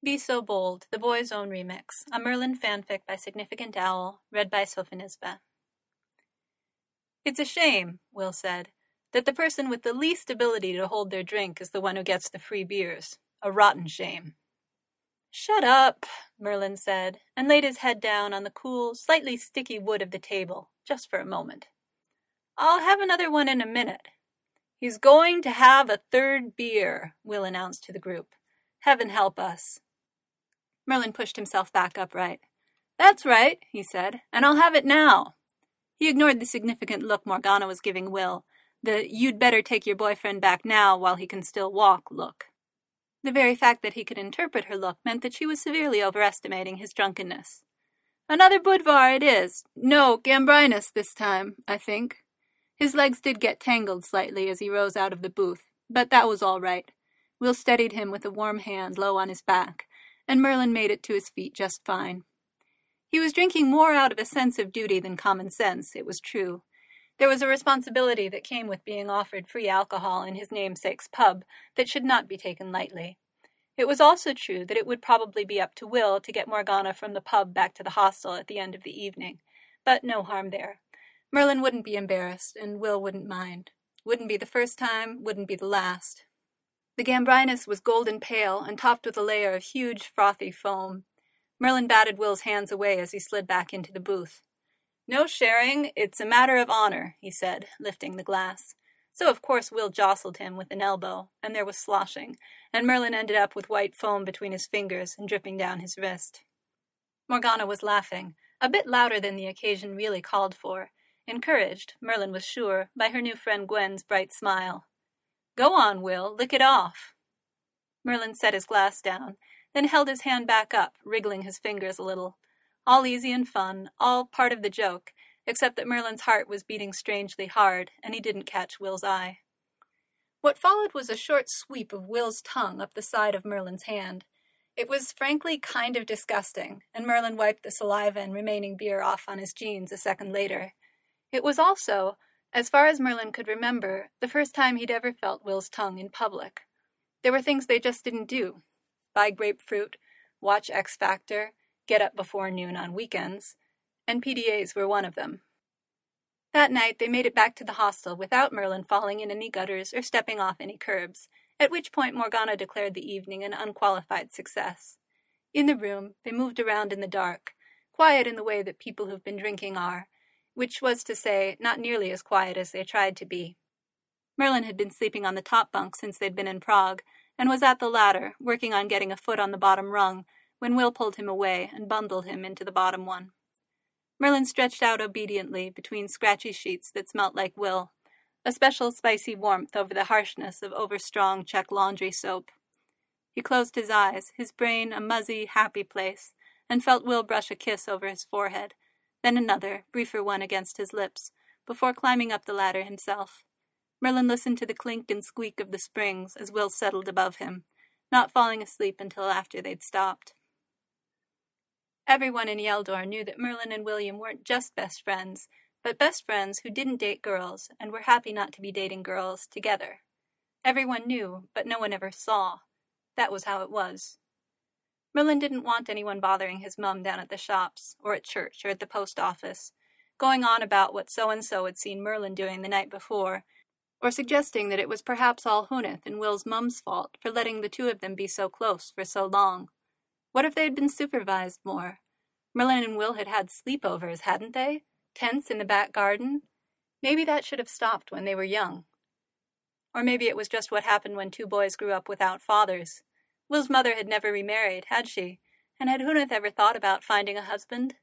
Be So Bold, the Boy's Own Remix, a Merlin fanfic by Significant Owl, read by Sophonisba. It's a shame, Will said, that the person with the least ability to hold their drink is the one who gets the free beers. A rotten shame. Shut up, Merlin said, and laid his head down on the cool, slightly sticky wood of the table, just for a moment. I'll have another one in a minute. He's going to have a third beer, Will announced to the group. Heaven help us. Merlin pushed himself back upright. That's right, he said, and I'll have it now. He ignored the significant look Morgana was giving Will, the you'd better take your boyfriend back now while he can still walk look. The very fact that he could interpret her look meant that she was severely overestimating his drunkenness. Another Budvar it is. No, Gambrinus this time, I think. His legs did get tangled slightly as he rose out of the booth, but that was all right. Will steadied him with a warm hand low on his back, and Merlin made it to his feet just fine. He was drinking more out of a sense of duty than common sense, it was true. There was a responsibility that came with being offered free alcohol in his namesake's pub that should not be taken lightly. It was also true that it would probably be up to Will to get Morgana from the pub back to the hostel at the end of the evening, but no harm there. Merlin wouldn't be embarrassed, and Will wouldn't mind. Wouldn't be the first time, wouldn't be the last. The Gambrinus was golden pale and topped with a layer of huge, frothy foam. Merlin batted Will's hands away as he slid back into the booth. No sharing, it's a matter of honor, he said, lifting the glass. So of course Will jostled him with an elbow, and there was sloshing, and Merlin ended up with white foam between his fingers and dripping down his wrist. Morgana was laughing, a bit louder than the occasion really called for, encouraged, Merlin was sure, by her new friend Gwen's bright smile. Go on, Will, lick it off. Merlin set his glass down, then held his hand back up, wriggling his fingers a little. All easy and fun, all part of the joke, except that Merlin's heart was beating strangely hard, and he didn't catch Will's eye. What followed was a short sweep of Will's tongue up the side of Merlin's hand. It was frankly kind of disgusting, and Merlin wiped the saliva and remaining beer off on his jeans a second later. It was also, as far as Merlin could remember, the first time he'd ever felt Will's tongue in public. There were things they just didn't do. Buy grapefruit, watch X Factor, get up before noon on weekends, and PDAs were one of them. That night they made it back to the hostel without Merlin falling in any gutters or stepping off any curbs, at which point Morgana declared the evening an unqualified success. In the room, they moved around in the dark, quiet in the way that people who've been drinking are, which was to say, not nearly as quiet as they tried to be. Merlin had been sleeping on the top bunk since they'd been in Prague, and was at the ladder, working on getting a foot on the bottom rung, when Will pulled him away and bundled him into the bottom one. Merlin stretched out obediently between scratchy sheets that smelt like Will, a special spicy warmth over the harshness of overstrong Czech laundry soap. He closed his eyes, his brain a muzzy, happy place, and felt Will brush a kiss over his forehead, then another, briefer one against his lips, before climbing up the ladder himself. Merlin listened to the clink and squeak of the springs as Will settled above him, not falling asleep until after they'd stopped. Everyone in Yeldor knew that Merlin and William weren't just best friends, but best friends who didn't date girls and were happy not to be dating girls together. Everyone knew, but no one ever saw. That was how it was. Merlin didn't want anyone bothering his mum down at the shops, or at church, or at the post office, going on about what so-and-so had seen Merlin doing the night before, or suggesting that it was perhaps all Huneth and Will's mum's fault for letting the two of them be so close for so long. What if they had been supervised more? Merlin and Will had had sleepovers, hadn't they? Tents in the back garden? Maybe that should have stopped when they were young. Or maybe it was just what happened when two boys grew up without fathers. Will's mother had never remarried, had she? And had Huneth ever thought about finding a husband?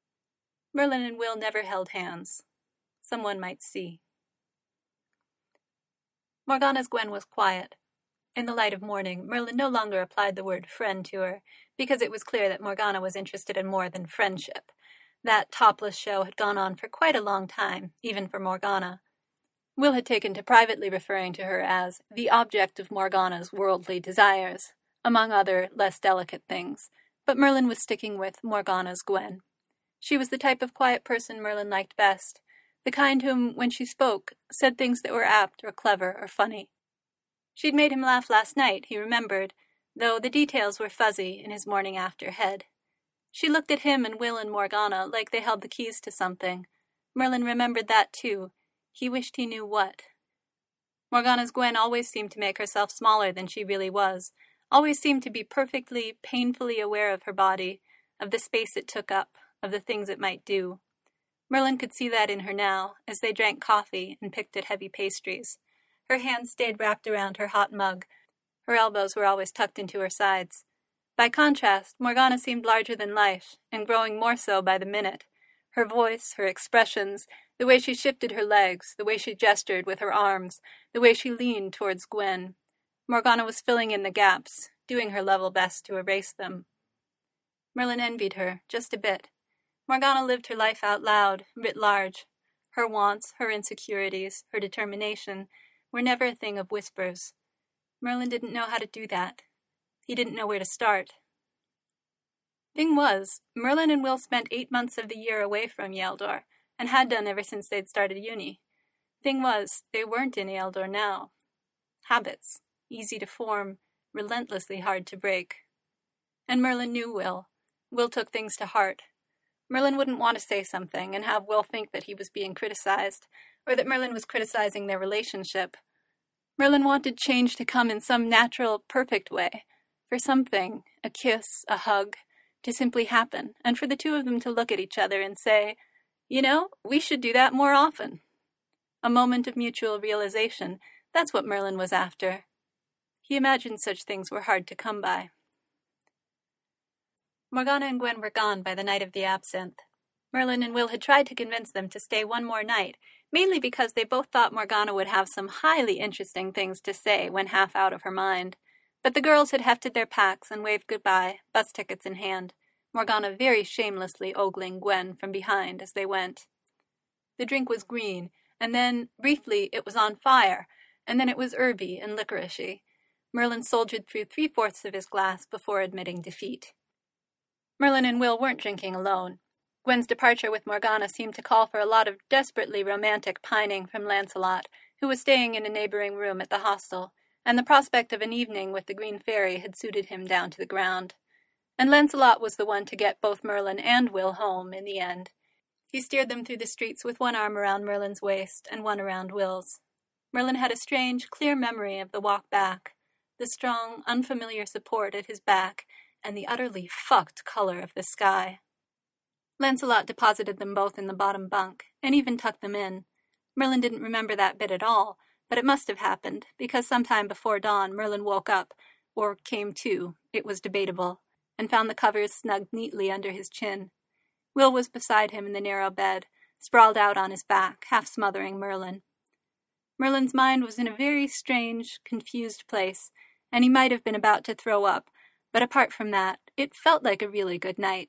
Merlin and Will never held hands. Someone might see. Morgana's Gwen was quiet. In the light of morning, Merlin no longer applied the word friend to her, because it was clear that Morgana was interested in more than friendship. That topless show had gone on for quite a long time, even for Morgana. Will had taken to privately referring to her as the object of Morgana's worldly desires, among other, less delicate things, but Merlin was sticking with Morgana's Gwen. She was the type of quiet person Merlin liked best, the kind whom, when she spoke, said things that were apt or clever or funny. She'd made him laugh last night, he remembered, though the details were fuzzy in his morning-after head. She looked at him and Will and Morgana like they held the keys to something. Merlin remembered that too. He wished he knew what. Morgana's Gwen always seemed to make herself smaller than she really was, always seemed to be perfectly, painfully aware of her body, of the space it took up, of the things it might do. Merlin could see that in her now, as they drank coffee and picked at heavy pastries. Her hands stayed wrapped around her hot mug. Her elbows were always tucked into her sides. By contrast, Morgana seemed larger than life, and growing more so by the minute. Her voice, her expressions, the way she shifted her legs, the way she gestured with her arms, the way she leaned towards Gwen. Morgana was filling in the gaps, doing her level best to erase them. Merlin envied her, just a bit. Morgana lived her life out loud, writ large. Her wants, her insecurities, her determination were never a thing of whispers. Merlin didn't know how to do that. He didn't know where to start. Thing was, Merlin and Will spent 8 months of the year away from Ealdor, and had done ever since they'd started uni. Thing was, they weren't in Ealdor now. Habits, easy to form, relentlessly hard to break. And Merlin knew Will. Will took things to heart. Merlin wouldn't want to say something and have Will think that he was being criticized, or that Merlin was criticizing their relationship. Merlin wanted change to come in some natural, perfect way, for something, a kiss, a hug, to simply happen, and for the two of them to look at each other and say, "You know, we should do that more often." A moment of mutual realization, that's what Merlin was after. He imagined such things were hard to come by. Morgana and Gwen were gone by the night of the absinthe. Merlin and Will had tried to convince them to stay one more night, mainly because they both thought Morgana would have some highly interesting things to say when half out of her mind. But the girls had hefted their packs and waved goodbye, bus tickets in hand, Morgana very shamelessly ogling Gwen from behind as they went. The drink was green, and then, briefly, it was on fire, and then it was herby and licoricey. Merlin soldiered through 3/4 of his glass before admitting defeat. Merlin and Will weren't drinking alone. Gwen's departure with Morgana seemed to call for a lot of desperately romantic pining from Lancelot, who was staying in a neighboring room at the hostel, and the prospect of an evening with the Green Fairy had suited him down to the ground. And Lancelot was the one to get both Merlin and Will home in the end. He steered them through the streets with one arm around Merlin's waist and one around Will's. Merlin had a strange, clear memory of the walk back, the strong, unfamiliar support at his back, and the utterly fucked color of the sky. Lancelot deposited them both in the bottom bunk, and even tucked them in. Merlin didn't remember that bit at all, but it must have happened, because sometime before dawn Merlin woke up, or came to, it was debatable, and found the covers snugged neatly under his chin. Will was beside him in the narrow bed, sprawled out on his back, half smothering Merlin. Merlin's mind was in a very strange, confused place, and he might have been about to throw up, but apart from that, it felt like a really good night.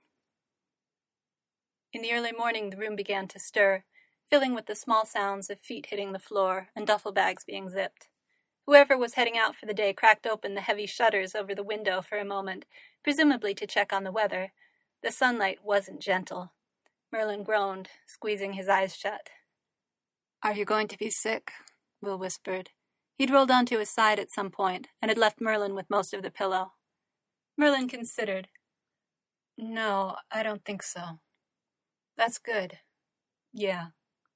In the early morning the room began to stir, filling with the small sounds of feet hitting the floor and duffel bags being zipped. Whoever was heading out for the day cracked open the heavy shutters over the window for a moment, presumably to check on the weather. The sunlight wasn't gentle. Merlin groaned, squeezing his eyes shut. "Are you going to be sick?" Will whispered. He'd rolled onto his side at some point, and had left Merlin with most of the pillow. Merlin considered. "No, I don't think so." "That's good." "Yeah."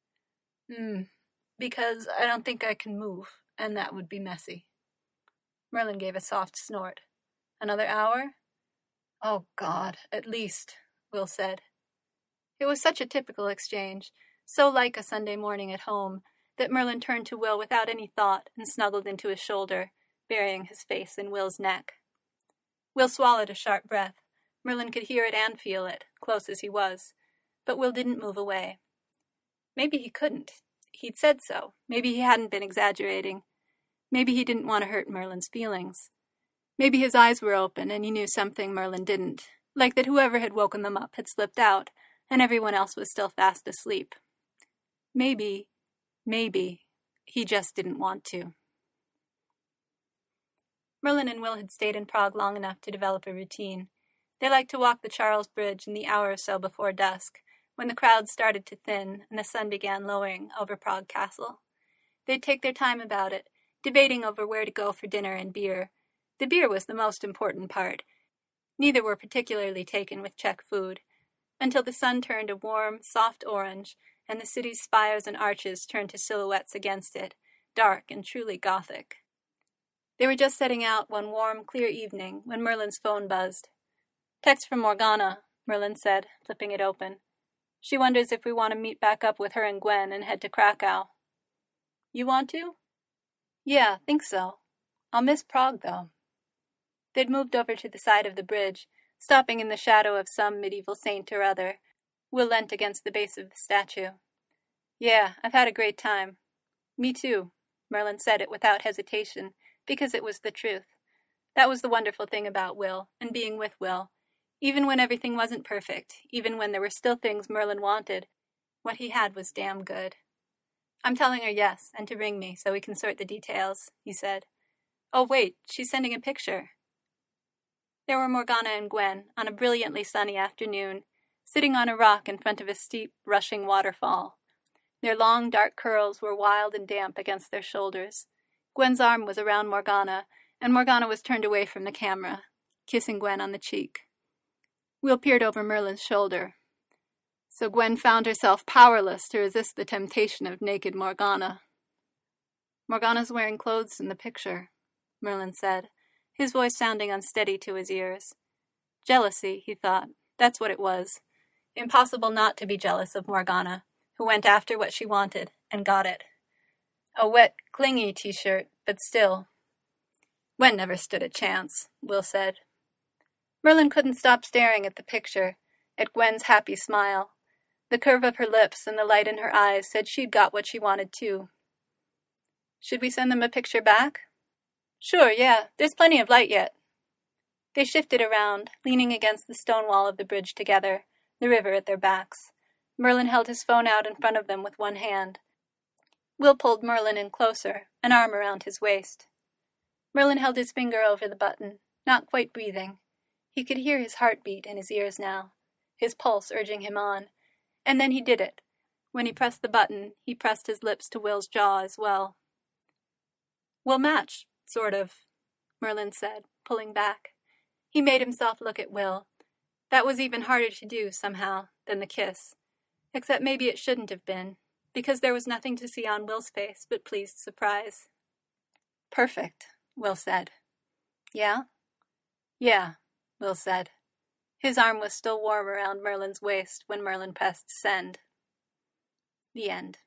Because I don't think I can move, and that would be messy." Merlin gave a soft snort. "Another hour?" "Oh, God, at least," Will said. It was such a typical exchange, so like a Sunday morning at home, that Merlin turned to Will without any thought and snuggled into his shoulder, burying his face in Will's neck. Will swallowed a sharp breath. Merlin could hear it and feel it, close as he was. But Will didn't move away. Maybe he couldn't. He'd said so. Maybe he hadn't been exaggerating. Maybe he didn't want to hurt Merlin's feelings. Maybe his eyes were open and he knew something Merlin didn't, like that whoever had woken them up had slipped out, and everyone else was still fast asleep. Maybe, he just didn't want to. Merlin and Will had stayed in Prague long enough to develop a routine. They liked to walk the Charles Bridge in the hour or so before dusk, when the crowds started to thin and the sun began lowering over Prague Castle. They'd take their time about it, debating over where to go for dinner and beer. The beer was the most important part. Neither were particularly taken with Czech food, until the sun turned a warm, soft orange, and the city's spires and arches turned to silhouettes against it, dark and truly Gothic. They were just setting out one warm, clear evening when Merlin's phone buzzed. "Text from Morgana," Merlin said, flipping it open. "She wonders if we want to meet back up with her and Gwen and head to Krakow." "You want to?" "Yeah, think so. I'll miss Prague, though." They'd moved over to the side of the bridge, stopping in the shadow of some medieval saint or other. Will leant against the base of the statue. "Yeah, I've had a great time." "Me too." Merlin said it without hesitation, because it was the truth. That was the wonderful thing about Will, and being with Will. Even when everything wasn't perfect, even when there were still things Merlin wanted, what he had was damn good. "I'm telling her yes, and to ring me so we can sort the details," he said. "Oh, wait, she's sending a picture." There were Morgana and Gwen, on a brilliantly sunny afternoon, sitting on a rock in front of a steep, rushing waterfall. Their long, dark curls were wild and damp against their shoulders. Gwen's arm was around Morgana, and Morgana was turned away from the camera, kissing Gwen on the cheek. Will peered over Merlin's shoulder. So Gwen found herself powerless to resist the temptation of naked Morgana. "Morgana's wearing clothes in the picture," Merlin said, his voice sounding unsteady to his ears. Jealousy, he thought. That's what it was. Impossible not to be jealous of Morgana, who went after what she wanted, and got it. A wet, clingy t-shirt, but still. Gwen never stood a chance, Will said. Merlin couldn't stop staring at the picture, at Gwen's happy smile. The curve of her lips and the light in her eyes said she'd got what she wanted too. "Should we send them a picture back?" "Sure, yeah, there's plenty of light yet." They shifted around, leaning against the stone wall of the bridge together, the river at their backs. Merlin held his phone out in front of them with one hand. Will pulled Merlin in closer, an arm around his waist. Merlin held his finger over the button, not quite breathing. He could hear his heartbeat in his ears now, his pulse urging him on. And then he did it. When he pressed the button, he pressed his lips to Will's jaw as well. "We'll match, sort of," Merlin said, pulling back. He made himself look at Will. That was even harder to do, somehow, than the kiss. Except maybe it shouldn't have been, because there was nothing to see on Will's face but pleased surprise. "Perfect," Will said. "Yeah?" "Yeah," Will said. His arm was still warm around Merlin's waist when Merlin pressed send. The end.